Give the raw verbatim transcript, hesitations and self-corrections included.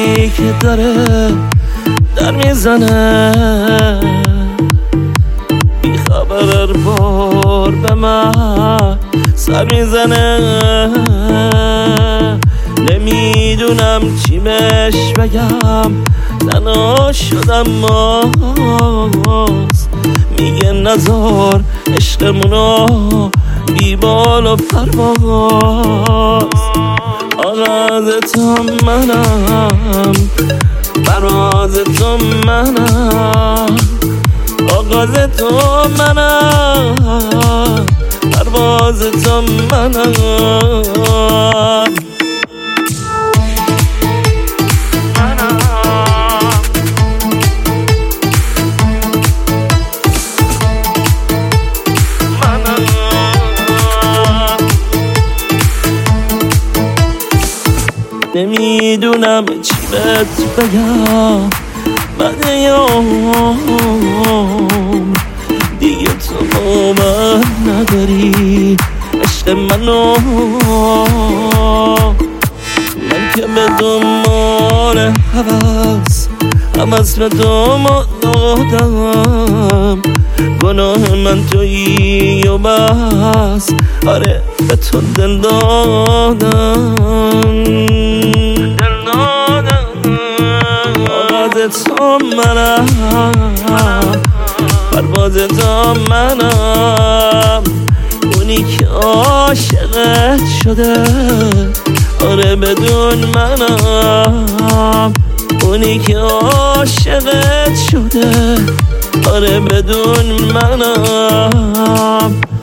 دلی که داره در میزنه، بی خبر بار به من سر میزنه. نمیدونم چی بهش بگم، تنها شدم ماست. میگه نزار عشقمونو بی بال و پرواز. آغاز تو منم، پرواز تو منم. آغاز تو منم، پرواز تو منم. نمیدونم چی بهت بگم، بعد یام دیگه تو با من نداری عشق منو. من که به دنبال هوس هوس به دنبال دادم، گناه من تویی و بس. آره به تو دل دادم، تو منم، پرواز تو منم. اونی که عاشقت شده، آره بدون منم. اونی که عاشقت شده، آره بدون منم.